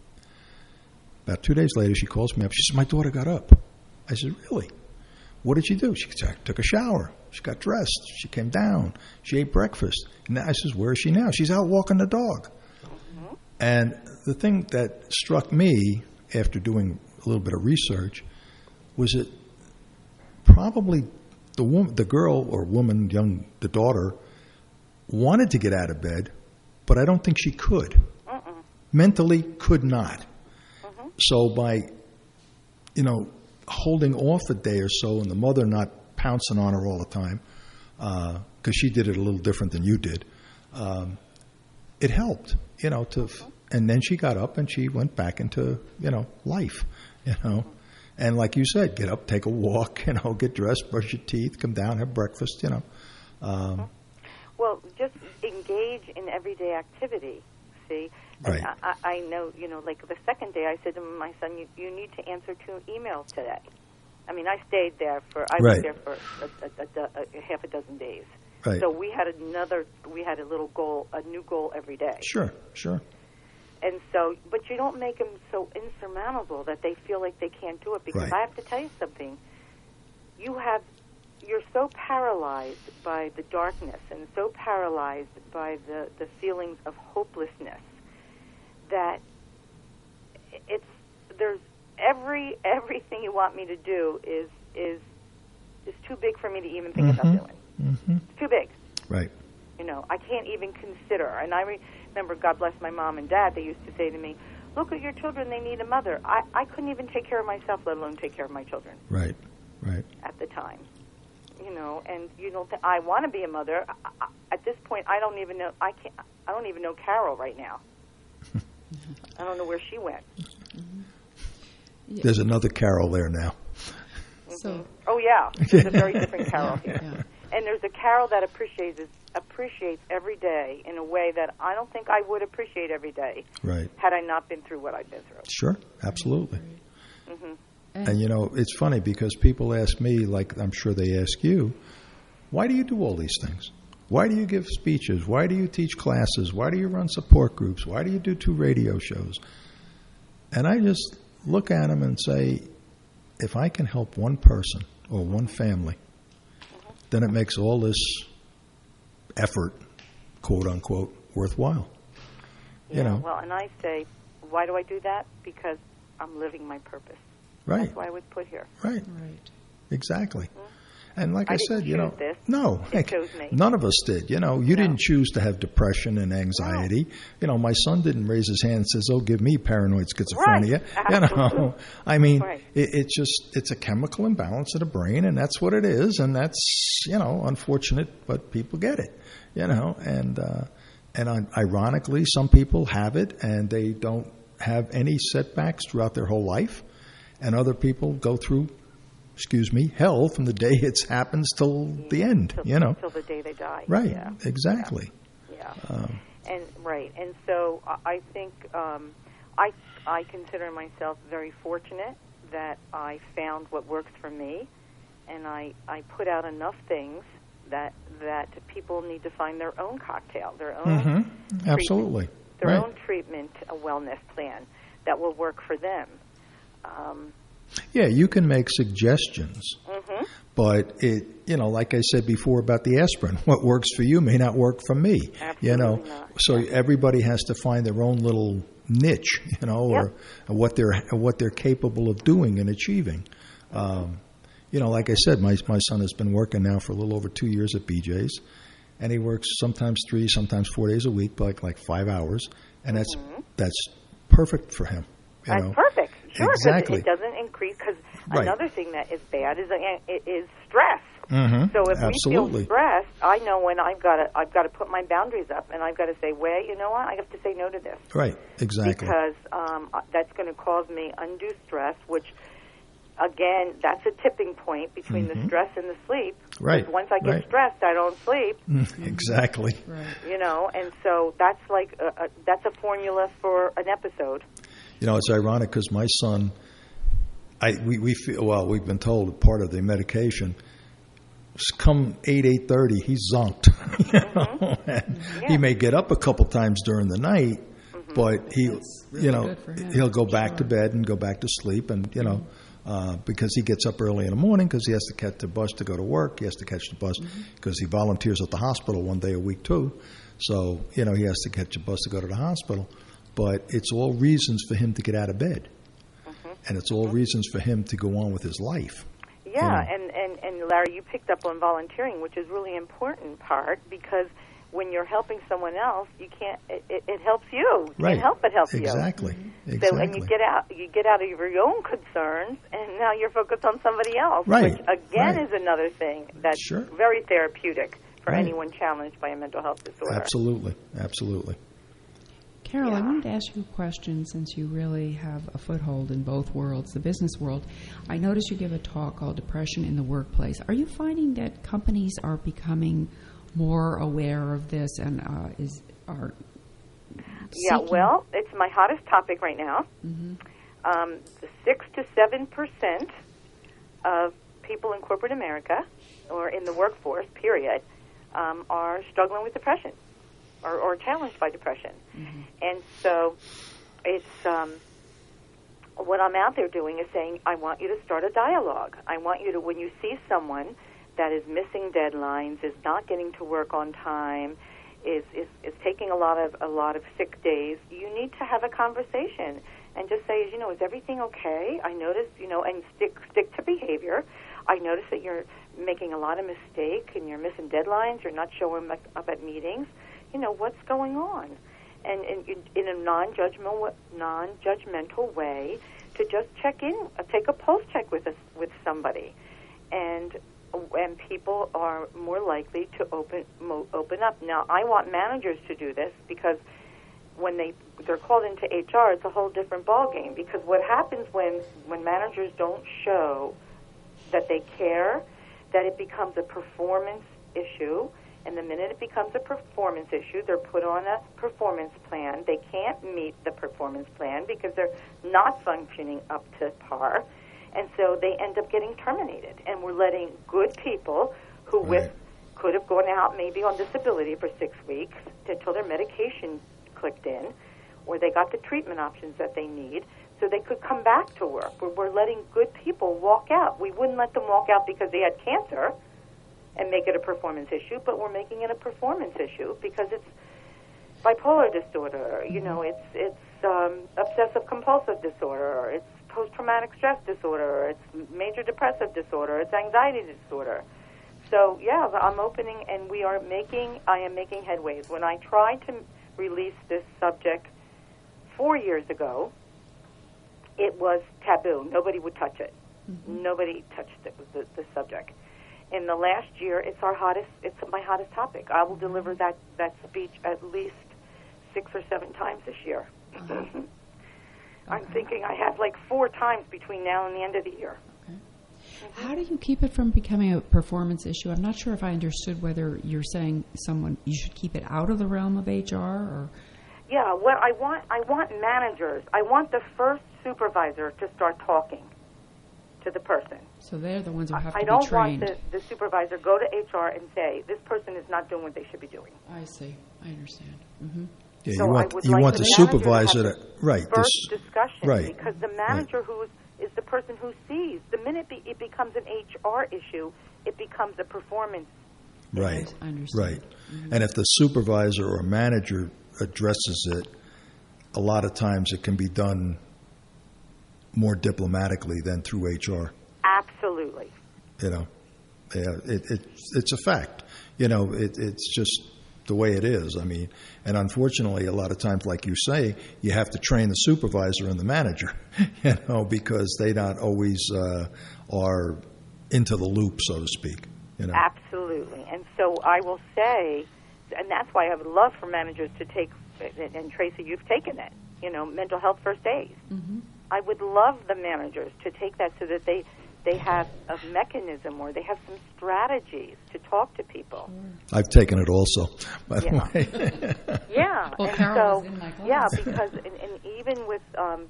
About two days later, she calls me up. She said, my daughter got up. I said, really? What did she do? She took a shower. She got dressed. She came down. She ate breakfast. And I says, where is she now? She's out walking the dog. Mm-hmm. And the thing that struck me after doing a little bit of research was that probably the woman, the girl or woman, young, the daughter, wanted to get out of bed, but I don't think she could. Mm-mm. Mentally could not. Mm-hmm. So by, you know, holding off a day or so and the mother not pouncing on her all the time, because uh, she did it a little different than you did, um, it helped, you know, to, mm-hmm. and then she got up and she went back into, you know, life, you know. Mm-hmm. And like you said, get up, take a walk, you know, get dressed, brush your teeth, come down, have breakfast, you know. Um, well, just engage in everyday activity, see? And right. I, I know, you know, like the second day I said to my son, you, you need to answer two emails today. I mean, I stayed there for, I right. was there for a, a, a, a half a dozen days. Right. So we had another, we had a little goal, a new goal every day. Sure, sure. And so, but you don't make them so insurmountable that they feel like they can't do it. Because right. I have to tell you something. You have, you're so paralyzed by the darkness and so paralyzed by the, the feelings of hopelessness that it's, there's every, everything you want me to do is, is, is too big for me to even think mm-hmm. about doing. Mm-hmm. It's too big. Right. You know, I can't even consider. And I remember, God bless my mom and dad, they used to say to me, look at your children, they need a mother. I, I couldn't even take care of myself, let alone take care of my children. Right, right. At the time. You know, and you don't th- I want to be a mother. I, I, at this point, I don't even know, I can't, I don't even know Carol right now. I don't know where she went. Mm-hmm. Yeah. There's another Carol there now. Mm-hmm. So, oh, yeah. There's a very different Carol here. Yeah. And there's a Carol that appreciates appreciates every day in a way that I don't think I would appreciate every day. Right. Had I not been through what I've been through. Sure, absolutely. Mm-hmm. And, and, you know, it's funny because people ask me, like I'm sure they ask you, why do you do all these things? Why do you give speeches? Why do you teach classes? Why do you run support groups? Why do you do two radio shows? And I just look at them and say, if I can help one person or one family, then it makes all this effort, quote unquote, worthwhile. Yeah, you know. Well, and I say, why do I do that? Because I'm living my purpose. Right. That's why I was put here. Right. Right. Exactly. Mm-hmm. And like I, I, didn't said, you know, this. no, it chose me. None of us did. You know, you no. didn't choose to have depression and anxiety. No. You know, my son didn't raise his hand and says, "Oh, give me paranoid schizophrenia." Right. You know, I mean, right. it, it's just it's a chemical imbalance of the brain, and that's what it is, and that's you know unfortunate, but people get it. You know, and uh, and uh, ironically, some people have it and they don't have any setbacks throughout their whole life, and other people go through excuse me, hell from the day it happens till yeah, the end, till, you know. Till the day they die. Right, yeah. exactly. Yeah. yeah. Um, and right. And so I think um, I, I consider myself very fortunate that I found what works for me, and I, I put out enough things that that people need to find their own cocktail, their own mm-hmm. Absolutely. their right. own treatment, a wellness plan that will work for them. Um, yeah, you can make suggestions, mm-hmm. but it, you know, like I said before about the aspirin, what works for you may not work for me. Absolutely you know, not. so everybody has to find their own little niche, you know, yep. or what they're what they're capable of doing and achieving. Um, you know, like I said, my my son has been working now for a little over two years at B J's, and he works sometimes three, sometimes four days a week, like like five hours, and that's mm-hmm. that's perfect for him. You that's know? perfect. Sure, exactly. It doesn't increase because right. another thing that is bad is it is stress. Mm-hmm. So if Absolutely. we feel stressed, I know when I've got to I've got to put my boundaries up, and I've got to say, wait, you know what? I have to say no to this. Right. Exactly. Because um, that's going to cause me undue stress, which, again, that's a tipping point between mm-hmm. the stress and the sleep. Right. Once I get right. stressed, I don't sleep. Exactly. Right. You know, and so that's like a, a, that's a formula for an episode. You know, it's ironic because my son, I we, we feel well. We've been told part of the medication. Come eight eight thirty, he's zonked. You know? Mm-hmm. and yeah. He may get up a couple times during the night, mm-hmm. but he, really you know, he'll go back sure. to bed and go back to sleep, and you know, uh, because he gets up early in the morning because he has to catch the bus to go to work. He has to catch the bus because mm-hmm. he volunteers at the hospital one day a week too. So you know, he has to catch a bus to go to the hospital. But it's all reasons for him to get out of bed, mm-hmm. and it's all mm-hmm. reasons for him to go on with his life. Yeah, you know? and, and, and Larry, you picked up on volunteering, which is really important part, because when you're helping someone else, you can't. It, it, it helps you. You right. can't help but help exactly. you. Mm-hmm. Exactly. So, and you get out, you get out of your own concerns, and now you're focused on somebody else, right. which again right. is another thing that's sure. very therapeutic for right. anyone challenged by a mental health disorder. Absolutely, absolutely. Carol, yeah. I wanted to ask you a question since you really have a foothold in both worlds, the business world. I noticed you give a talk called Depression in the Workplace. Are you finding that companies are becoming more aware of this and uh, is are Yeah, seeking? well, it's my hottest topic right now. Mm-hmm. Um, six to seven percent of people in corporate America, or in the workforce, period, um, are struggling with depression. Or, or challenged by depression. Mm-hmm. And so it's um, what I'm out there doing is saying, I want you to start a dialogue. I want you to, when you see someone that is missing deadlines, is not getting to work on time, is, is, is taking a lot of a lot of sick days, you need to have a conversation and just say, you know, is everything okay? I noticed, you know, and stick stick to behavior. I notice that you're making a lot of mistakes and you're missing deadlines, you're not showing up at meetings. You know, what's going on? And, and in a non-judgmental, non-judgmental way, to just check in, uh, take a pulse check with us, with somebody, and and people are more likely to open mo, open up. Now, I want managers to do this because when they they're called into H R, it's a whole different ballgame. Because what happens when when managers don't show that they care, that it becomes a performance issue. And the minute it becomes a performance issue, they're put on a performance plan. They can't meet the performance plan because they're not functioning up to par. And so they end up getting terminated. And we're letting good people who right. with could have gone out maybe on disability for six weeks until their medication clicked in, or they got the treatment options that they need, so they could come back to work. We're, we're letting good people walk out. We wouldn't let them walk out because they had cancer and make it a performance issue, but we're making it a performance issue because it's bipolar disorder, you know, it's it's um, obsessive compulsive disorder, it's post-traumatic stress disorder, it's major depressive disorder, it's anxiety disorder. So, yeah, I'm opening, and we are making, I am making headways. When I tried to release this subject four years ago, it was taboo. Nobody would touch it. Mm-hmm. Nobody touched the, the, the subject. In the last year, it's our hottest. It's my hottest topic. I will deliver that, that speech at least six or seven times this year. Uh-huh. I'm Okay. thinking I have like four times between now and the end of the year. Okay. How do you keep it from becoming a performance issue? I'm not sure if I understood whether you're saying someone you should keep it out of the realm of H R or. Yeah, well, I want I want managers. I want the first supervisor to start talking to the person. So they're the ones who have I to don't be trained. want the, the supervisor go to H R and say this person is not doing what they should be doing. I see. I understand. Mm-hmm. Yeah, So you I want would you like want the the manager to supervisor have to right First this, discussion, right because the manager who is, is the person who sees. The minute be, it becomes an H R issue, it becomes a performance. right I understand. right, mm-hmm. And if the supervisor or manager addresses it, a lot of times it can be done more diplomatically than through H R. Absolutely. You know, yeah, it, it it's a fact. You know, it, it's just the way it is. I mean, and unfortunately, a lot of times, like you say, you have to train the supervisor and the manager, you know, because they not always uh, are into the loop, so to speak. You know. Absolutely. And so I will say, and that's why I would love for managers to take, and Tracy, you've taken it, you know, mental health first aid. Mm-hmm. I would love the managers to take that so that they they have a mechanism or they have some strategies to talk to people. I've taken it also, by the Yeah. way. Yeah. Well, and Carol so, was in my class. yeah, because and, and even with um,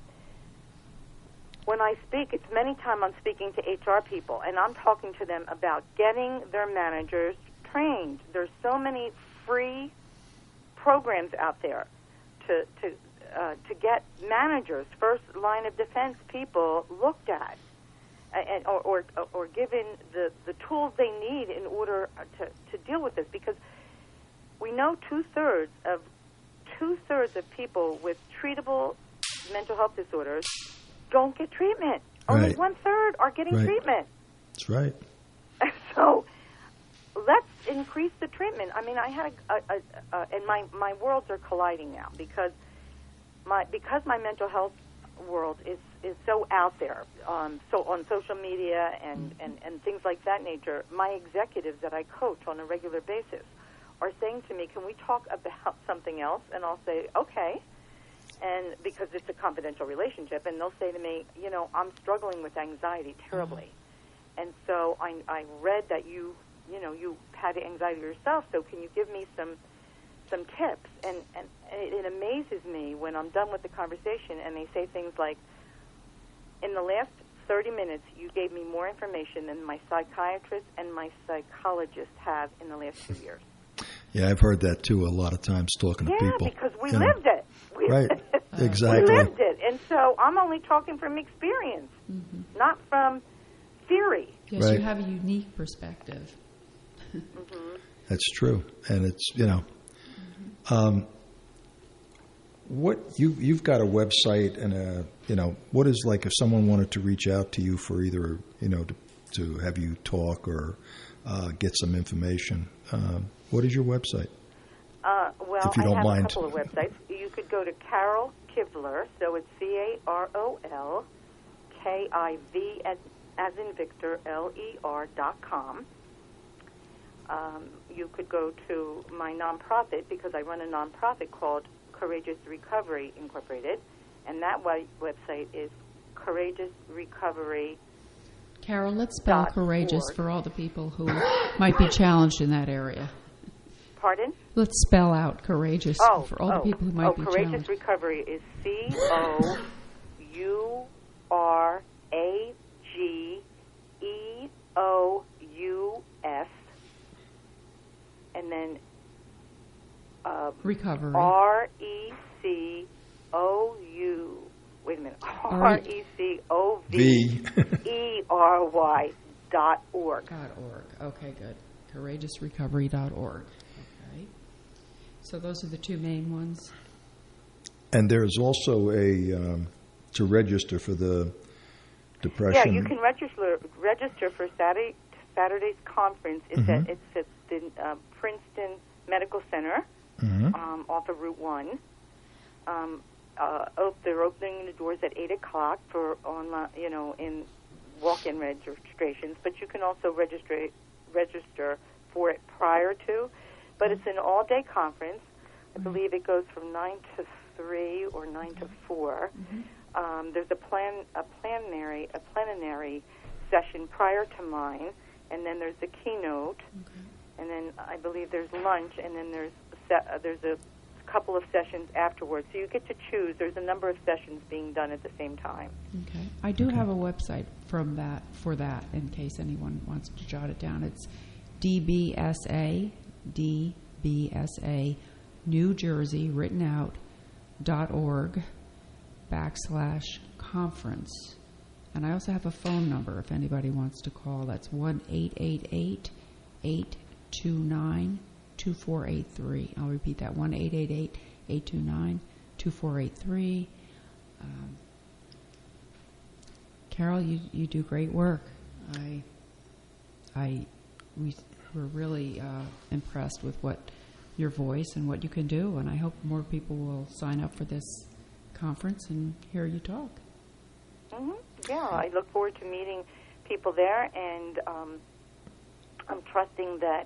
when I speak, it's many times I'm speaking to H R people, and I'm talking to them about getting their managers trained. There's so many free programs out there to to uh, to get managers, first line of defense people, looked at. And, or, or, or given the, the tools they need in order to, to deal with this, because we know two-thirds of two-thirds of people with treatable mental health disorders don't get treatment. Only Right. one-third are getting Right. treatment. That's right. So let's increase the treatment. I mean, I had a, a, a, a and my, my worlds are colliding now because my because my mental health world is is so out there, um, so on social media and, and, and things like that nature. My executives that I coach on a regular basis are saying to me, can we talk about something else? And I'll say, okay, and because it's a confidential relationship, and they'll say to me, you know, I'm struggling with anxiety terribly. Mm-hmm. And so I, I read that you, you know, you had anxiety yourself, so can you give me some some tips? And, and it, it amazes me when I'm done with the conversation and they say things like, in the last thirty minutes, you gave me more information than my psychiatrist and my psychologist have in the last two years. Yeah, I've heard that too a lot of times talking yeah, to people. Yeah, because we you lived know. it. We, right, exactly. We lived it. And so I'm only talking from experience, mm-hmm. not from theory. Yes, right. You have a unique perspective. Mm-hmm. That's true. And it's, you know, mm-hmm. um, what you, you've got a website and a, you know, what is like if someone wanted to reach out to you for either, you know, to, to have you talk or uh, get some information, um, what is your website? Uh, well, if you don't I have mind. a couple of websites. You could go to Carol Kivler, so it's C A R O L K I V as, as in Victor, L E R dot com. Um, you could go to my nonprofit, because I run a nonprofit called Courageous Recovery Incorporated, and that web- website is Courageous Recovery. Carol, let's spell courageous for all the people who might be challenged in that area. Pardon? Let's spell out courageous oh, for all oh, the people who might oh, be Courageous challenged. Recovery is C O U R A G E O U S, and then uh, recovery. R E C O U. Wait a minute. R E C O V E R Y dot org. Dot org. Okay, good. courageous recovery dot org. Okay. So those are the two main ones. And there's also a um, to register for the depression. Yeah, you can register register for Saturday Saturday's conference. It's mm-hmm. at it's at the uh, Princeton Medical Center, mm-hmm. um, off of Route One. Um, uh, oh, they're opening the doors at eight o'clock for online, you know, in walk-in registrations. But you can also register register for it prior to. But it's an all-day conference. I mm-hmm. believe it goes from nine to three or nine to four. Mm-hmm. Um, there's a plan, a plenary, a plenary session prior to mine, and then there's the keynote, Okay. and then I believe there's lunch, and then there's a se- uh, there's a couple of sessions afterwards. So you get to choose. There's a number of sessions being done at the same time. Okay. I do have a website from that for that in case anyone wants to jot it down. It's D B S A, D B S A, New Jersey, written out, dot org, backslash conference. And I also have a phone number if anybody wants to call. That's one eight eight eight, eight two nine, two four eight three. I'll repeat that, one eight eight eight, eight two nine, two four eight three. Um, Carol, you, you do great work. I, I, we were really uh, impressed with what your voice and what you can do, and I hope more people will sign up for this conference and hear you talk. Mm-hmm. Yeah, I look forward to meeting people there, and um, I'm trusting that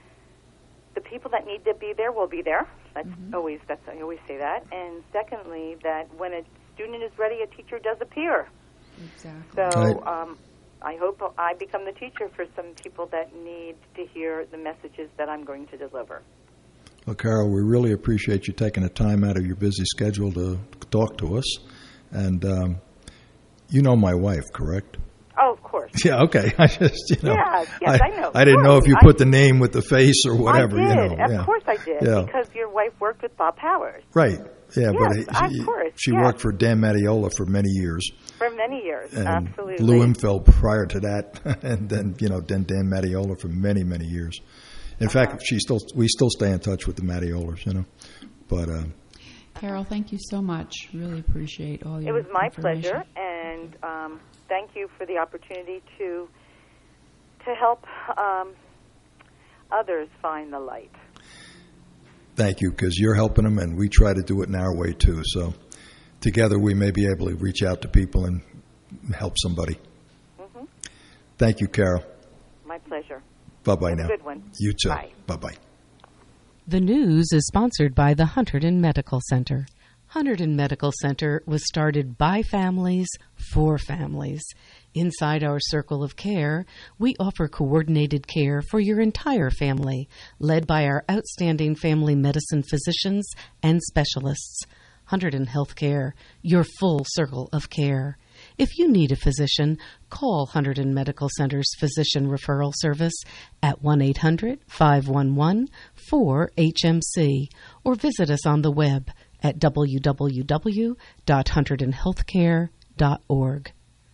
the people that need to be there will be there. That's Mm-hmm. always that's I always say that. And secondly, that when a student is ready, a teacher does appear. Exactly. So Right. um, I hope I become the teacher for some people that need to hear the messages that I'm going to deliver. Well, Carol, we really appreciate you taking the time out of your busy schedule to talk to us. And um, you know my wife, correct? Oh, of course. Yeah, okay. I just, you know. Yes, yes, I know. I didn't know if you I- put the name with the face or whatever, I did. you know. Of yeah. course I did, Yeah. because your wife worked with Bob Powers Right. Yeah, Yes, but of she, course, she yes. worked for Dan Matiola for many years. for many years. And Absolutely. Lou Imfeld prior to that, and then, you know, then Dan Matiola for many, many years. In Uh-huh. fact, she still we still stay in touch with the Matiolas, you know. But uh, Carol, thank you so much. Really appreciate all It your was my information. pleasure, and um, thank you for the opportunity to to help um, others find the light. thank you, because you're helping them, and we try to do it in our way too. So together we may be able to reach out to people and help somebody. Mm-hmm. Thank you, Carol. My pleasure. Bye-bye Have a now. good one. You too. Bye. Bye-bye. The news is sponsored by the Hunterdon Medical Center. Hunterdon Medical Center was started by families for families. Inside our circle of care, we offer coordinated care for your entire family, led by our outstanding family medicine physicians and specialists. Hunterdon Healthcare, your full circle of care. If you need a physician, call Hunterdon Medical Center's Physician Referral Service at one eight hundred, five one one, four H M C or visit us on the web at w w w dot hunterdon healthcare dot org.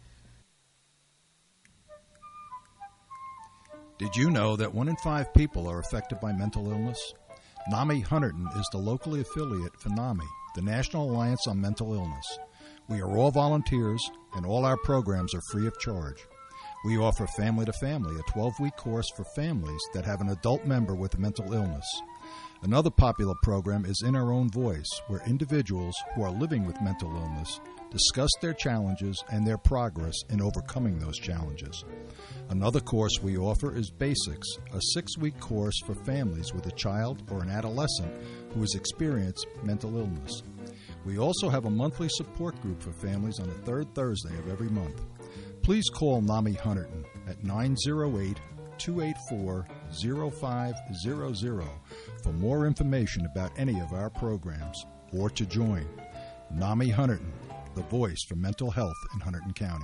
Did you know that one in five people are affected by mental illness? NAMI Hunterdon is the locally affiliate for NAMI, the National Alliance on Mental Illness. We are all volunteers, and all our programs are free of charge. We offer Family to Family, a twelve-week course for families that have an adult member with a mental illness. Another popular program is In Our Own Voice, where individuals who are living with mental illness discuss their challenges and their progress in overcoming those challenges. Another course we offer is Basics, a six-week course for families with a child or an adolescent who has experienced mental illness. We also have a monthly support group for families on the third Thursday of every month. Please call NAMI Hunterdon at nine oh eight, two eight four, oh five hundred for more information about any of our programs or to join. NAMI Hunterdon, the voice for mental health in Hunterdon County.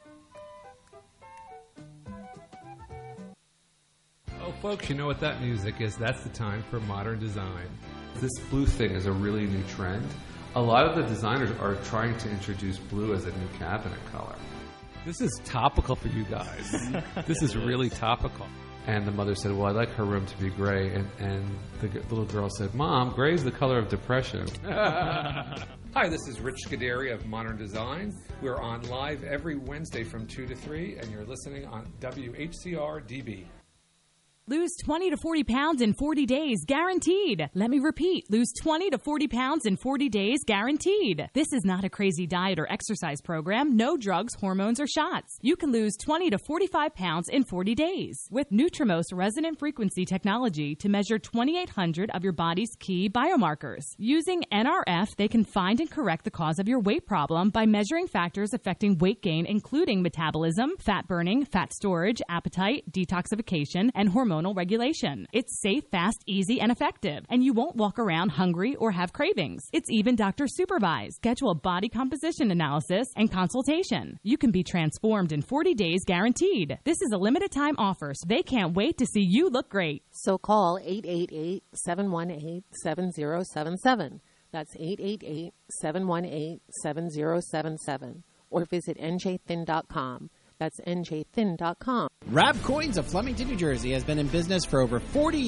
Oh, folks, you know what that music is. That's the time for modern design. This blue thing is a really new trend. A lot of the designers are trying to introduce blue as a new cabinet color. This is topical for you guys. This is really topical. And the mother said, well, I'd like her room to be gray. And, and the g- little girl said, Mom, gray is the color of depression. Hi, this is Rich Scuderi of Modern Design. We're on live every Wednesday from two to three, and you're listening on W H C R D B. Lose twenty to forty pounds in forty days, guaranteed. Let me repeat, lose twenty to forty pounds in forty days, guaranteed. This is not a crazy diet or exercise program, no drugs, hormones, or shots. You can lose twenty to forty-five pounds in forty days with Nutrimost resonant frequency technology to measure twenty-eight hundred of your body's key biomarkers. Using N R F, they can find and correct the cause of your weight problem by measuring factors affecting weight gain, including metabolism, fat burning, fat storage, appetite, detoxification, and hormonal regulation. It's safe, fast, easy, and effective, and you won't walk around hungry or have cravings. It's even doctor supervised. Schedule a body composition analysis and consultation. You can be transformed in forty days, guaranteed. This is a limited time offer, so they can't wait to see you look great. So call eight eight eight, seven one eight, seven zero seven seven. That's eight eight eight, seven one eight, seven zero seven seven. Or visit N J thin dot com. That's N J thin dot com. Rab Coins of Flemington, New Jersey has been in business for over forty